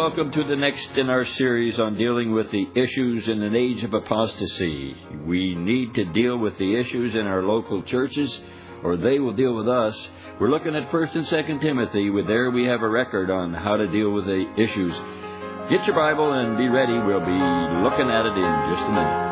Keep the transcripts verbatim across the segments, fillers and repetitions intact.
welcome to the next in our series on dealing with the issues in an age of apostasy. We need to deal with the issues in our local churches, or they will deal with us. We're looking at First and Second Timothy. With there we have a record on how to deal with the issues. Get your Bible and be ready. We'll be looking at it in just a minute.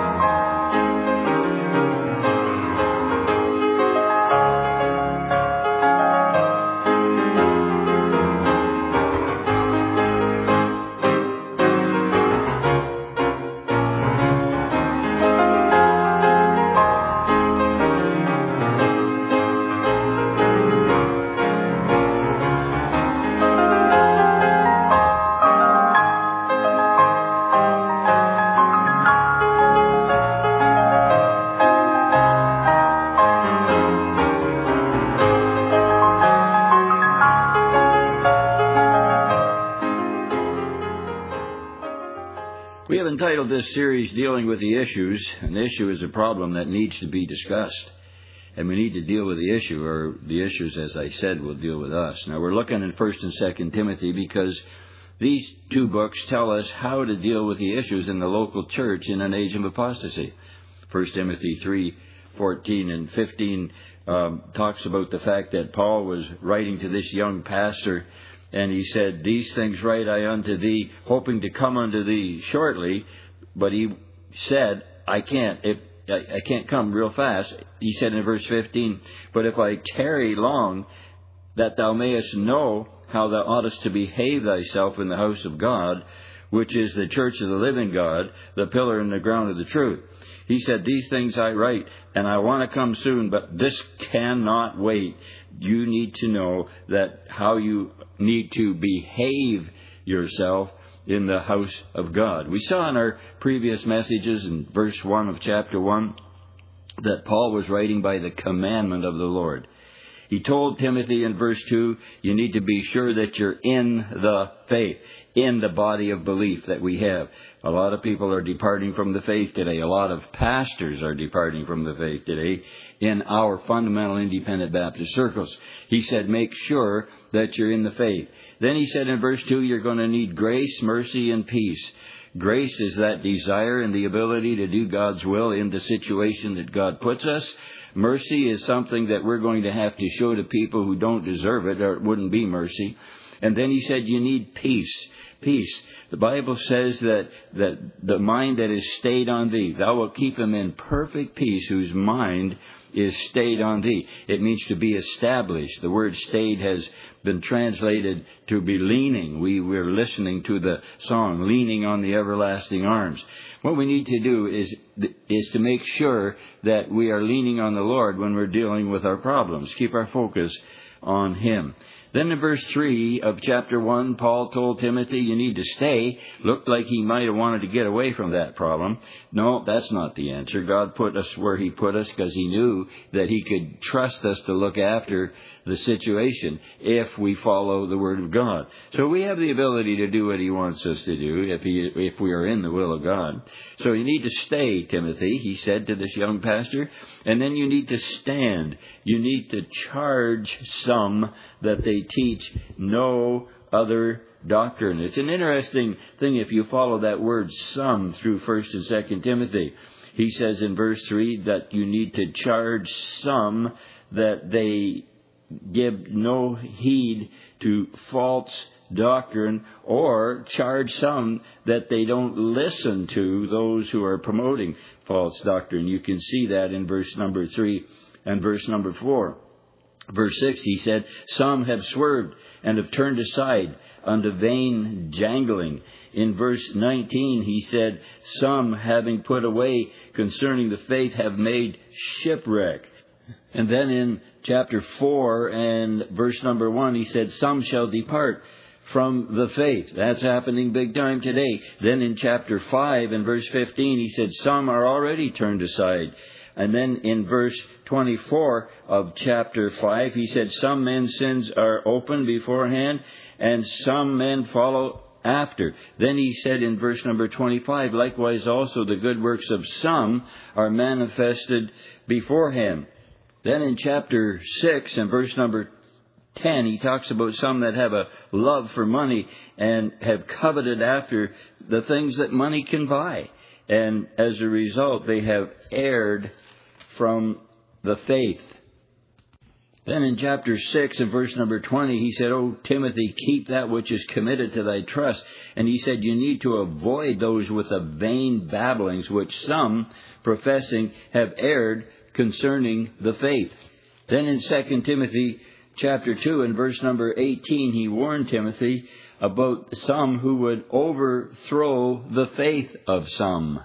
We have entitled this series Dealing with the Issues. An issue is a problem that needs to be discussed. And we need to deal with the issue, or the issues, as I said, will deal with us. Now, we're looking at First and Second Timothy because these two books tell us how to deal with the issues in the local church in an age of apostasy. First Timothy three, fourteen and fifteen um, talks about the fact that Paul was writing to this young pastor, and he said, "These things write I unto thee, hoping to come unto thee shortly." But he said, I can't, if I, I can't come real fast. He said in verse fifteen, "But if I tarry long, that thou mayest know how thou oughtest to behave thyself in the house of God, which is the church of the living God, the pillar and the ground of the truth." He said, "These things I write, and I want to come soon, but this cannot wait." You need to know that how you need to behave yourself in the house of God. We saw in our previous messages in verse one of chapter one that Paul was writing by the commandment of the Lord. He told Timothy in verse two, you need to be sure that you're in the faith, in the body of belief that we have. A lot of people are departing from the faith today. A lot of pastors are departing from the faith today in our fundamental independent Baptist circles. He said, make sure that you're in the faith. Then he said in verse two, you're going to need grace, mercy, and peace. Grace is that desire and the ability to do God's will in the situation that God puts us. Mercy is something that we're going to have to show to people who don't deserve it, or it wouldn't be mercy. And then he said you need peace. Peace. The Bible says that, that the mind that is stayed on thee, thou wilt keep him in perfect peace whose mind is stayed on thee. It means to be established. The word stayed has been translated to be leaning. We were listening to the song, Leaning on the Everlasting Arms. What we need to do is, is to make sure that we are leaning on the Lord when we're dealing with our problems. Keep our focus on Him. Then in verse three of chapter one, Paul told Timothy, you need to stay. Looked like he might have wanted to get away from that problem. No, that's not the answer. God put us where He put us because He knew that He could trust us to look after the situation if we follow the Word of God. So we have the ability to do what He wants us to do if, he, if we are in the will of God. So you need to stay, Timothy, he said to this young pastor. And then you need to stand. You need to charge some that they teach no other doctrine. It's an interesting thing if you follow that word some through First and Second Timothy. He says in verse three that you need to charge some that they give no heed to false doctrine, or charge some that they don't listen to those who are promoting false doctrine. You can see that in verse number three and verse number four. Verse six, he said, some have swerved and have turned aside unto vain jangling. In verse nineteen, he said, some having put away concerning the faith have made shipwreck. And then in chapter four and verse number one, he said, some shall depart from the faith. That's happening big time today. Then in chapter five and verse fifteen, he said, some are already turned aside. And then in verse twenty-four of chapter five, he said, some men's sins are open beforehand, and some men follow after. Then he said in verse number twenty-five, likewise also the good works of some are manifested beforehand. Then in chapter six and verse number ten, he talks about some that have a love for money and have coveted after the things that money can buy. And as a result, they have erred from the faith. Then in chapter six and verse number twenty, he said, "O Timothy, keep that which is committed to thy trust." And he said, you need to avoid those with the vain babblings, which some, professing, have erred concerning the faith. Then in Second Timothy chapter two and verse number eighteen, he warned Timothy about some who would overthrow the faith of some.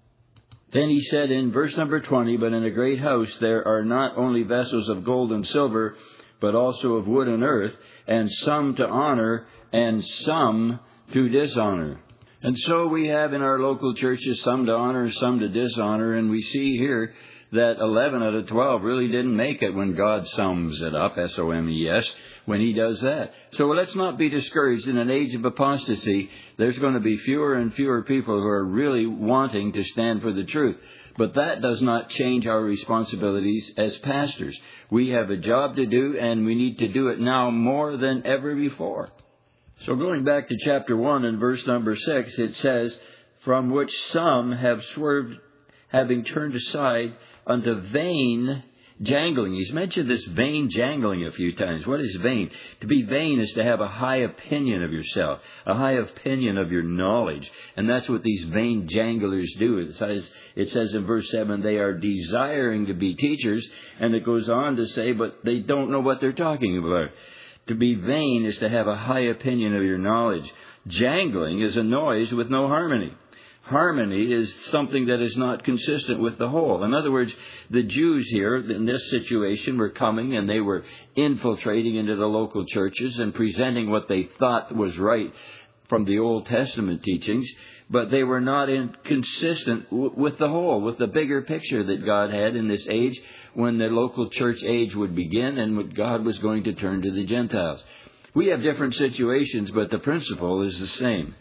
Then he said in verse number twenty, "But in a great house there are not only vessels of gold and silver, but also of wood and earth, and some to honor, and some to dishonor." And so we have in our local churches some to honor, some to dishonor, and we see here that eleven out of twelve really didn't make it when God sums it up, S O M E S, when He does that. So let's not be discouraged. In an age of apostasy, there's going to be fewer and fewer people who are really wanting to stand for the truth. But that does not change our responsibilities as pastors. We have a job to do, and we need to do it now more than ever before. So going back to chapter one and verse number six, it says, "From which some have swerved, having turned aside unto vain jangling." He's mentioned this vain jangling a few times. What is vain? To be vain is to have a high opinion of yourself, a high opinion of your knowledge. And that's what these vain janglers do. It says, it says in verse seven, they are desiring to be teachers. And it goes on to say, but they don't know what they're talking about. To be vain is to have a high opinion of your knowledge. Jangling is a noise with no harmony. Harmony is something that is not consistent with the whole. In other words, the Jews here in this situation were coming and they were infiltrating into the local churches and presenting what they thought was right from the Old Testament teachings, but they were not in, consistent w- with the whole, with the bigger picture that God had in this age when the local church age would begin and what God was going to turn to the Gentiles. We have different situations, but the principle is the same.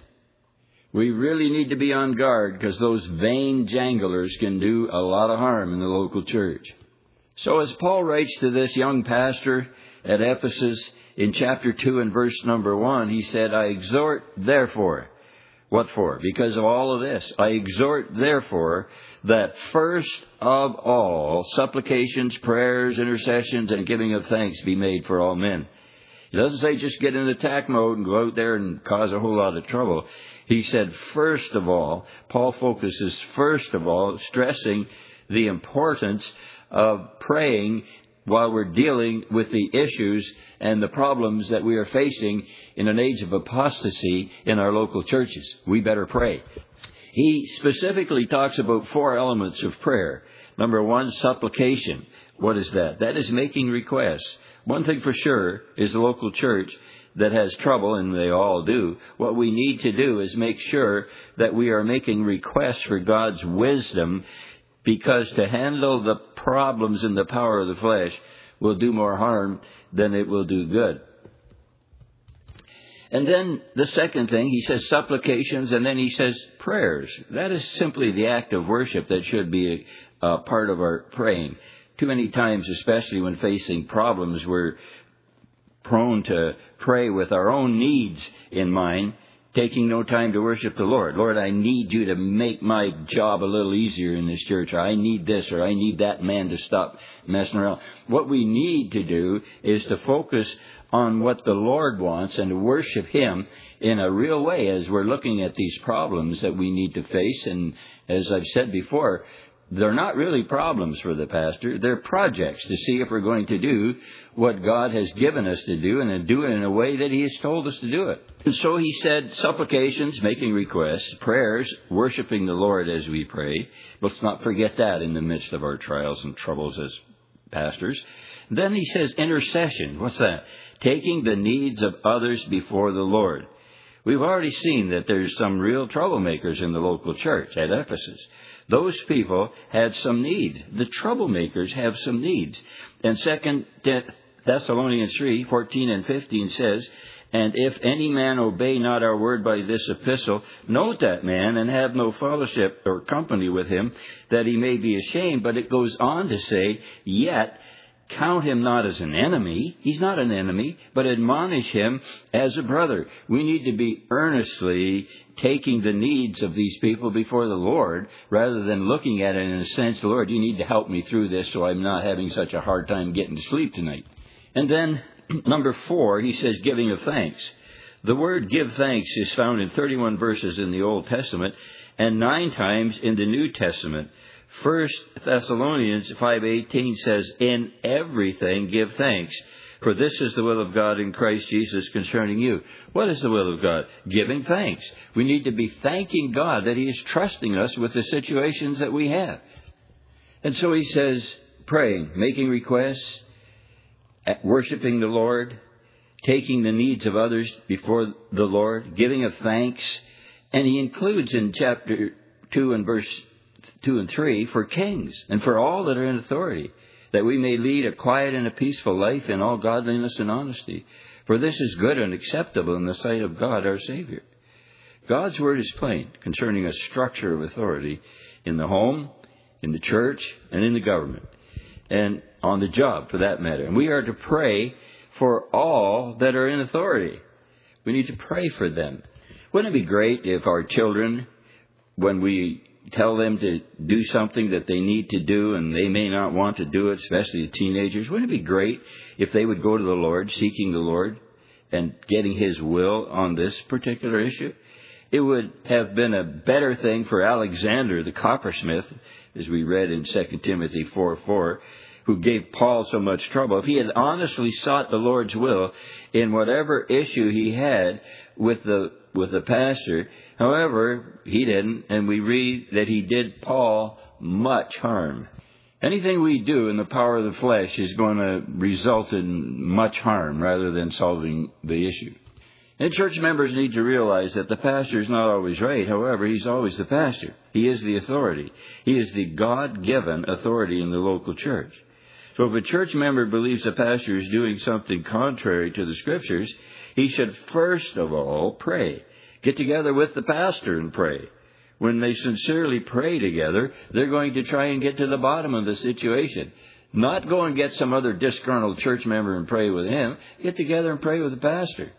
We really need to be on guard because those vain janglers can do a lot of harm in the local church. So as Paul writes to this young pastor at Ephesus in chapter two and verse number one, he said, "I exhort therefore." What for? Because of all of this. "I exhort therefore that first of all supplications, prayers, intercessions, and giving of thanks be made for all men." He doesn't say just get in attack mode and go out there and cause a whole lot of trouble. He said, first of all, Paul focuses first of all, stressing the importance of praying while we're dealing with the issues and the problems that we are facing in an age of apostasy in our local churches. We better pray. He specifically talks about four elements of prayer. Number one, supplication. What is that? That is making requests. One thing for sure is the local church that has trouble, and they all do, what we need to do is make sure that we are making requests for God's wisdom, because to handle the problems in the power of the flesh will do more harm than it will do good. And then the second thing, he says supplications, and then he says prayers. That is simply the act of worship that should be a, a part of our praying. Too many times, especially when facing problems, we're prone to pray with our own needs in mind, taking no time to worship the Lord. Lord, I need you to make my job a little easier in this church, or I need this, or I need that man to stop messing around. What we need to do is to focus on what the Lord wants and to worship Him in a real way as we're looking at these problems that we need to face. And as I've said before, they're not really problems for the pastor. They're projects to see if we're going to do what God has given us to do and to do it in a way that He has told us to do it. And so he said supplications, making requests, prayers, worshiping the Lord as we pray. Let's not forget that in the midst of our trials and troubles as pastors. Then he says intercession. What's that? Taking the needs of others before the Lord. We've already seen that there's some real troublemakers in the local church at Ephesus. Those people had some needs. The troublemakers have some needs. And Second Thessalonians three, fourteen and fifteen says, "And if any man obey not our word by this epistle, note that man and have no fellowship or company with him, that he may be ashamed." But it goes on to say, "Yet count him not as an enemy. He's not an enemy, but admonish him as a brother. We need to be earnestly taking the needs of these people before the Lord, rather than looking at it in a sense, Lord, you need to help me through this so I'm not having such a hard time getting to sleep tonight. And then, number four, he says giving of thanks. The word give thanks is found in thirty-one verses in the Old Testament and nine times in the New Testament. First Thessalonians five eighteen says, in everything give thanks, for this is the will of God in Christ Jesus concerning you. What is the will of God? Giving thanks. We need to be thanking God that he is trusting us with the situations that we have. And so he says, praying, making requests, worshiping the Lord, taking the needs of others before the Lord, giving of thanks. And he includes in chapter two and verse two and three, for kings and for all that are in authority, that we may lead a quiet and a peaceful life in all godliness and honesty. For this is good and acceptable in the sight of God our Savior. God's word is plain concerning a structure of authority in the home, in the church, and in the government, and on the job for that matter. And we are to pray for all that are in authority. We need to pray for them. Wouldn't it be great if our children, when we tell them to do something that they need to do and they may not want to do it, especially the teenagers, wouldn't it be great if they would go to the Lord, seeking the Lord and getting his will on this particular issue? It would have been a better thing for Alexander the coppersmith, as we read in Second Timothy four four, who gave Paul so much trouble, if he had honestly sought the Lord's will in whatever issue he had with the with the pastor. However, he didn't, and we read that he did Paul much harm. Anything we do in the power of the flesh is going to result in much harm rather than solving the issue. And church members need to realize that the pastor is not always right. However, he's always the pastor. He is the authority. He is the God-given authority in the local church. So if a church member believes the pastor is doing something contrary to the Scriptures, he should first of all pray. Get together with the pastor and pray. When they sincerely pray together, they're going to try and get to the bottom of the situation. Not go and get some other disgruntled church member and pray with him. Get together and pray with the pastor.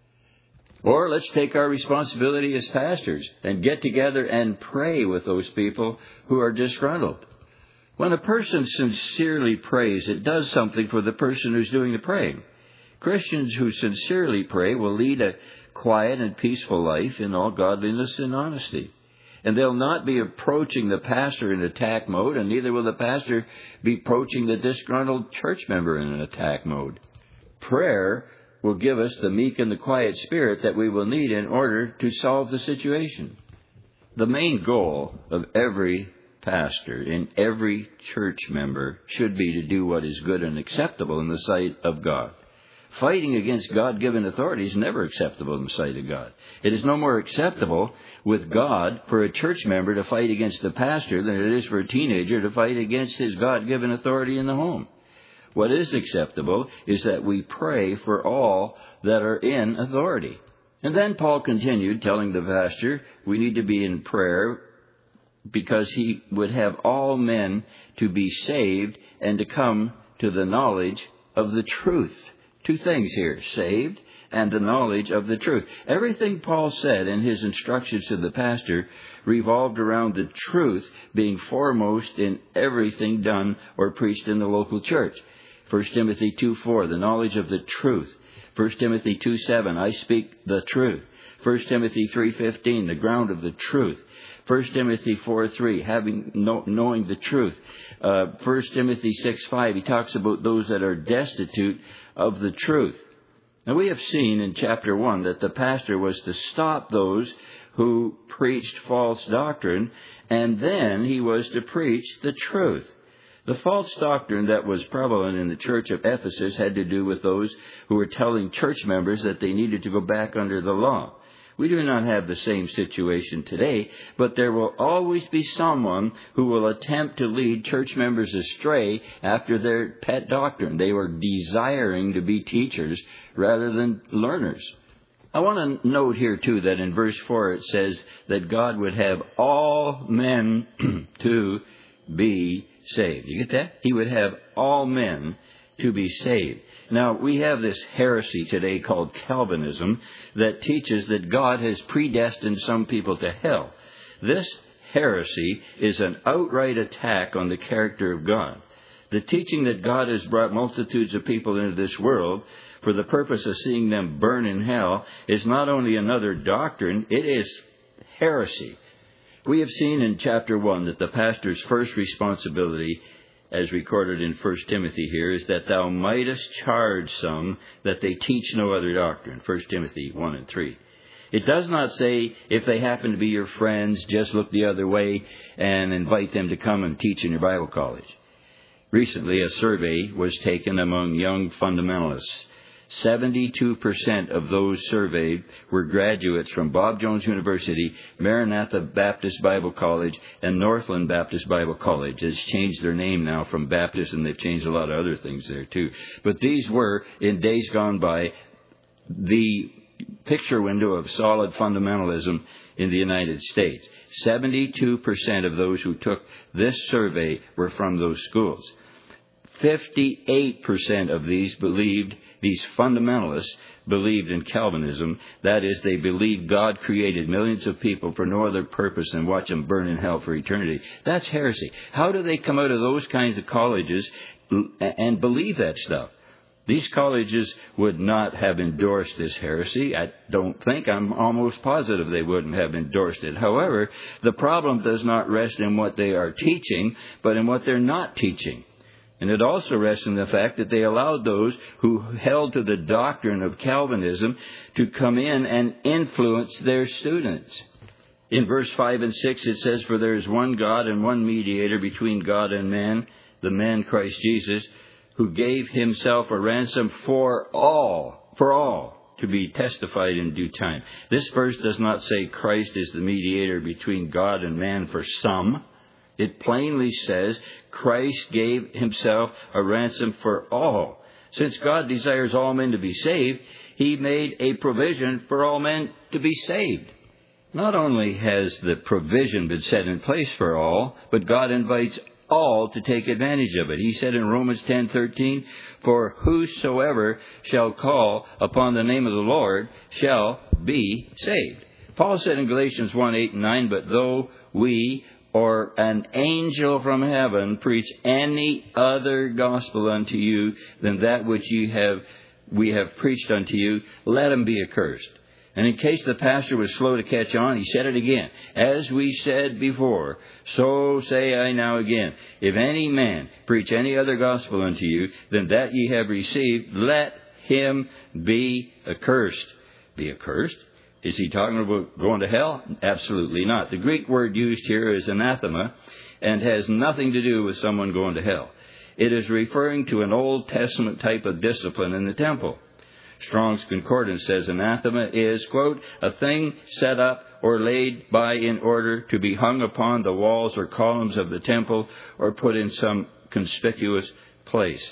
Or let's take our responsibility as pastors and get together and pray with those people who are disgruntled. When a person sincerely prays, it does something for the person who's doing the praying. Christians who sincerely pray will lead a quiet and peaceful life in all godliness and honesty. And they'll not be approaching the pastor in attack mode, and neither will the pastor be approaching the disgruntled church member in an attack mode. Prayer will give us the meek and the quiet spirit that we will need in order to solve the situation. The main goal of every pastor and every church member should be to do what is good and acceptable in the sight of God. Fighting against God-given authority is never acceptable in the sight of God. It is no more acceptable with God for a church member to fight against the pastor than it is for a teenager to fight against his God-given authority in the home. What is acceptable is that we pray for all that are in authority. And then Paul continued telling the pastor we need to be in prayer because he would have all men to be saved and to come to the knowledge of the truth. Two things here, saved and the knowledge of the truth. Everything Paul said in his instructions to the pastor revolved around the truth being foremost in everything done or preached in the local church. First Timothy two four, the knowledge of the truth. First Timothy two seven, I speak the truth. First Timothy three fifteen, the ground of the truth. First Timothy four three, having know, knowing the truth. Uh, First Timothy six five, he talks about those that are destitute of the truth. Now we have seen in chapter one that the pastor was to stop those who preached false doctrine, and then he was to preach the truth. The false doctrine that was prevalent in the church of Ephesus had to do with those who were telling church members that they needed to go back under the law. We do not have the same situation today, but there will always be someone who will attempt to lead church members astray after their pet doctrine. They were desiring to be teachers rather than learners. I want to note here, too, that in verse four it says that God would have all men to be saved. You get that? He would have all men to be saved. Now, we have this heresy today called Calvinism that teaches that God has predestined some people to hell. This heresy is an outright attack on the character of God. The teaching that God has brought multitudes of people into this world for the purpose of seeing them burn in hell is not only another doctrine, it is heresy. We have seen in chapter one that the pastor's first responsibility, as recorded in First Timothy here, is that thou mightest charge some that they teach no other doctrine. First Timothy one and three. It does not say, if they happen to be your friends, just look the other way and invite them to come and teach in your Bible college. Recently, a survey was taken among young fundamentalists. seventy-two percent of those surveyed were graduates from Bob Jones University, Maranatha Baptist Bible College, and Northland Baptist Bible College. It's changed their name now from Baptist, and they've changed a lot of other things there too. But these were, in days gone by, the picture window of solid fundamentalism in the United States. seventy-two percent of those who took this survey were from those schools. fifty-eight percent of these believed, these fundamentalists believed in Calvinism. That is, they believed God created millions of people for no other purpose than watch them burn in hell for eternity. That's heresy. How do they come out of those kinds of colleges and believe that stuff? These colleges would not have endorsed this heresy. I don't think. I'm almost positive they wouldn't have endorsed it. However, the problem does not rest in what they are teaching, but in what they're not teaching. And it also rests in the fact that they allowed those who held to the doctrine of Calvinism to come in and influence their students. In verse five and six it says, for there is one God and one mediator between God and man, the man Christ Jesus, who gave himself a ransom for all, for all, to be testified in due time. This verse does not say Christ is the mediator between God and man for some. It plainly says Christ gave himself a ransom for all. Since God desires all men to be saved, he made a provision for all men to be saved. Not only has the provision been set in place for all, but God invites all to take advantage of it. He said in Romans ten thirteen, for whosoever shall call upon the name of the Lord shall be saved. Paul said in Galatians one eight and nine, but though we or an angel from heaven preach any other gospel unto you than that which you have we have preached unto you, let him be accursed. And in case the pastor was slow to catch on, he said it again. As we said before, so say I now again. If any man preach any other gospel unto you than that ye have received, let him be accursed. Be accursed? Is he talking about going to hell? Absolutely not. The Greek word used here is anathema and has nothing to do with someone going to hell. It is referring to an Old Testament type of discipline in the temple. Strong's Concordance says anathema is, quote, a thing set up or laid by in order to be hung upon the walls or columns of the temple or put in some conspicuous place,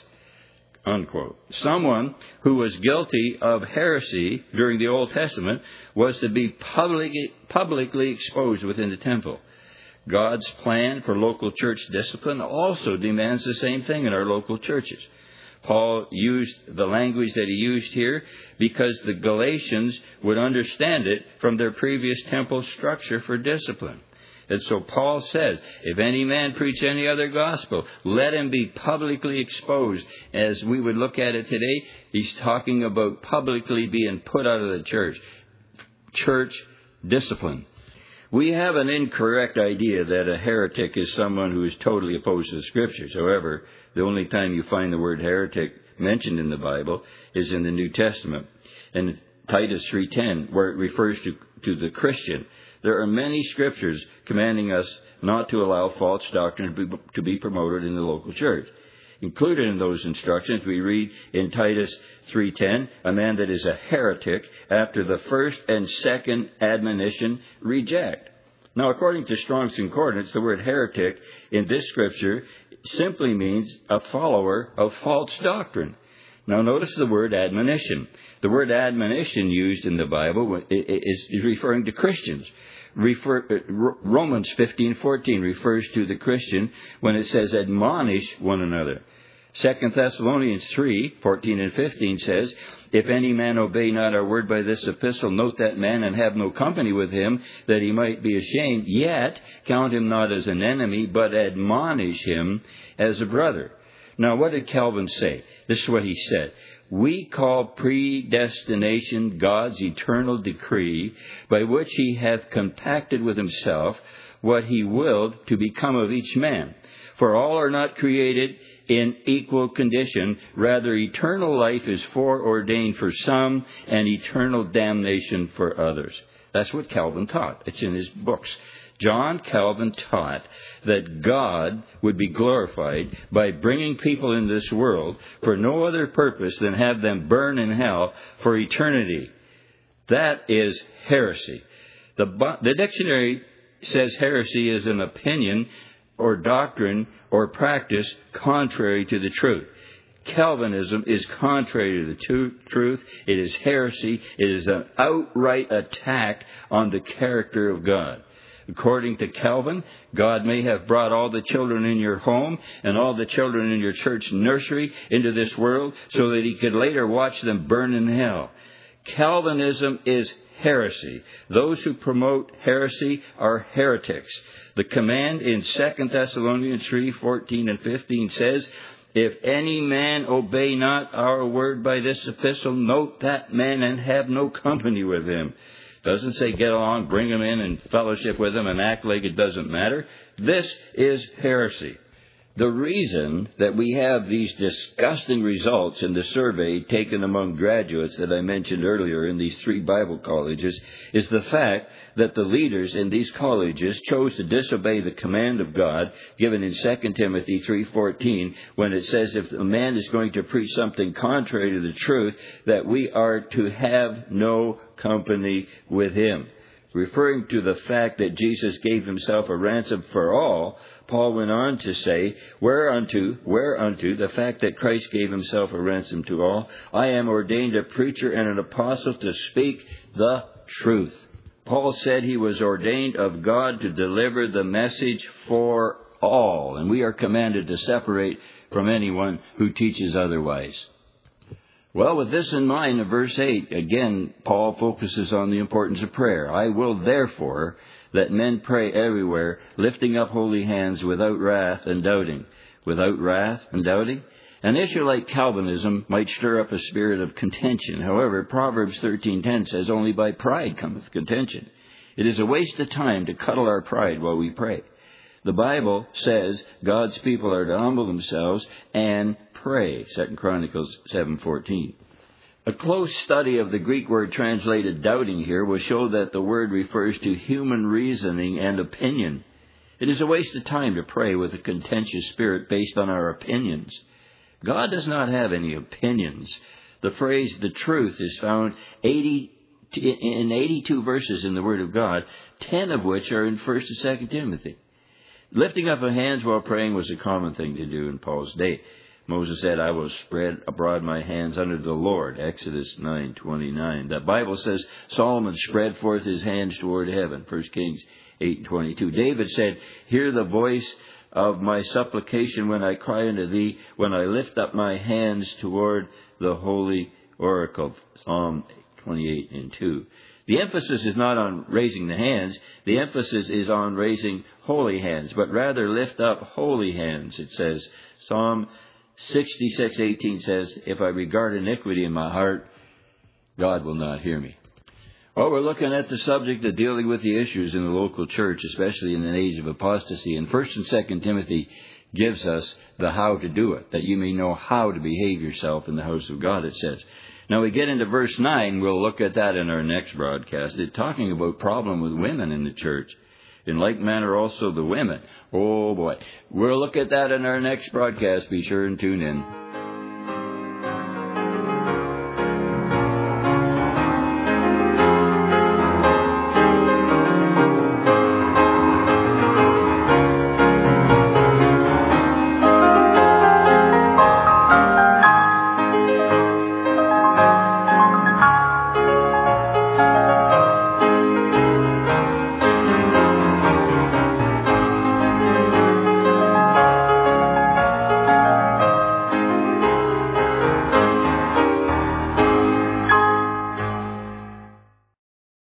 unquote. Someone who was guilty of heresy during the Old Testament was to be publicly, publicly exposed within the temple. God's plan for local church discipline also demands the same thing in our local churches. Paul used the language that he used here because the Galatians would understand it from their previous temple structure for discipline. And so Paul says, if any man preach any other gospel, let him be publicly exposed. As we would look at it today, he's talking about publicly being put out of the church. Church discipline. We have an incorrect idea that a heretic is someone who is totally opposed to the Scriptures. However, the only time you find the word heretic mentioned in the Bible is in the New Testament. In Titus three ten, where it refers to, to the Christian. There are many Scriptures commanding us not to allow false doctrine to be, to be promoted in the local church. Included in those instructions, we read in Titus three ten, a man that is a heretic, after the first and second admonition, reject. Now, according to Strong's Concordance, the word heretic in this scripture simply means a follower of false doctrine. Now, notice the word admonition. The word admonition used in the Bible is referring to Christians. Refer, Romans fifteen fourteen refers to the Christian when it says admonish one another. Second Thessalonians three, fourteen and fifteen says, if any man obey not our word by this epistle, note that man and have no company with him, that he might be ashamed. Yet count him not as an enemy, but admonish him as a brother. Now, what did Calvin say? This is what he said. We call predestination God's eternal decree, by which he hath compacted with himself what he willed to become of each man. For all are not created in equal condition. Rather, eternal life is foreordained for some, and eternal damnation for others. That's what Calvin taught. It's in his books. John Calvin taught that God would be glorified by bringing people into this world for no other purpose than have them burn in hell for eternity. That is heresy. The, the dictionary says heresy is an opinion or doctrine or practice contrary to the truth. Calvinism is contrary to the truth. It is heresy. It is an outright attack on the character of God. According to Calvin, God may have brought all the children in your home and all the children in your church nursery into this world so that he could later watch them burn in hell. Calvinism is heresy. Those who promote heresy are heretics. The command in Second Thessalonians three, fourteen and fifteen says, if any man obey not our word by this epistle, note that man and have no company with him. Doesn't say get along, bring him in and fellowship with him and act like it doesn't matter. This is heresy. The reason that we have these disgusting results in the survey taken among graduates that I mentioned earlier in these three Bible colleges is the fact that the leaders in these colleges chose to disobey the command of God given in Second Timothy three fourteen when it says if a man is going to preach something contrary to the truth, that we are to have no company with him. Referring to the fact that Jesus gave himself a ransom for all, Paul went on to say, Whereunto, whereunto, the fact that Christ gave himself a ransom to all, I am ordained a preacher and an apostle to speak the truth. Paul said he was ordained of God to deliver the message for all, and we are commanded to separate from anyone who teaches otherwise. Well, with this in mind, in verse eight, again, Paul focuses on the importance of prayer. I will therefore that men pray everywhere, lifting up holy hands without wrath and doubting. Without wrath and doubting? An issue like Calvinism might stir up a spirit of contention. However, Proverbs thirteen ten says, only by pride cometh contention. It is a waste of time to cuddle our pride while we pray. The Bible says God's people are to humble themselves and pray, Second Chronicles seven fourteen. A close study of the Greek word translated doubting here will show that the word refers to human reasoning and opinion. It is a waste of time to pray with a contentious spirit based on our opinions. God does not have any opinions. The phrase the truth is found eighty in eighty-two verses in the Word of God, ten of which are in First and Second Timothy. Lifting up of hands while praying was a common thing to do in Paul's day. Moses said, I will spread abroad my hands unto the Lord, Exodus nine twenty-nine. The Bible says Solomon spread forth his hands toward heaven, First Kings eight twenty-two. David said, hear the voice of my supplication when I cry unto thee, when I lift up my hands toward the holy oracle, Psalm twenty-eight and two. The emphasis is not on raising the hands. The emphasis is on raising holy hands, but rather lift up holy hands. It says, Psalm sixty-six eighteen says, if I regard iniquity in my heart, God will not hear me. Well, we're looking at the subject of dealing with the issues in the local church, especially in an age of apostasy. And First and Second Timothy gives us the how to do it, that you may know how to behave yourself in the house of God, it says. Now we get into verse nine. We'll look at that in our next broadcast. It's talking about problem with women in the church. In like manner also the women. Oh boy. We'll look at that in our next broadcast. Be sure and tune in.